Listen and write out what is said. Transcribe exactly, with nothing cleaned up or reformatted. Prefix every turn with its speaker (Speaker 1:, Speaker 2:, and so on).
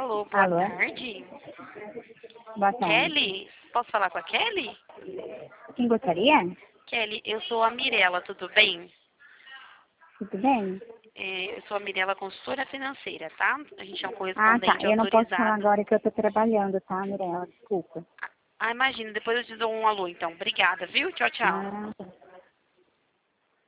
Speaker 1: Alô, boa
Speaker 2: Alô?
Speaker 1: tarde.
Speaker 2: Boa tarde.
Speaker 1: Kelly? Posso falar com a Kelly?
Speaker 2: Quem gostaria?
Speaker 1: Kelly, eu sou a Mirella, tudo bem?
Speaker 2: Tudo bem?
Speaker 1: É, eu sou a Mirella, consultora financeira, tá? A gente é um
Speaker 2: Ah, tá.
Speaker 1: correspondente
Speaker 2: Eu não posso falar
Speaker 1: autorizado.
Speaker 2: agora que eu tô trabalhando, tá, Mirella? Desculpa.
Speaker 1: Ah, imagina, depois eu te dou um alô, então. Obrigada, viu? Tchau, tchau.
Speaker 2: Ah, tá.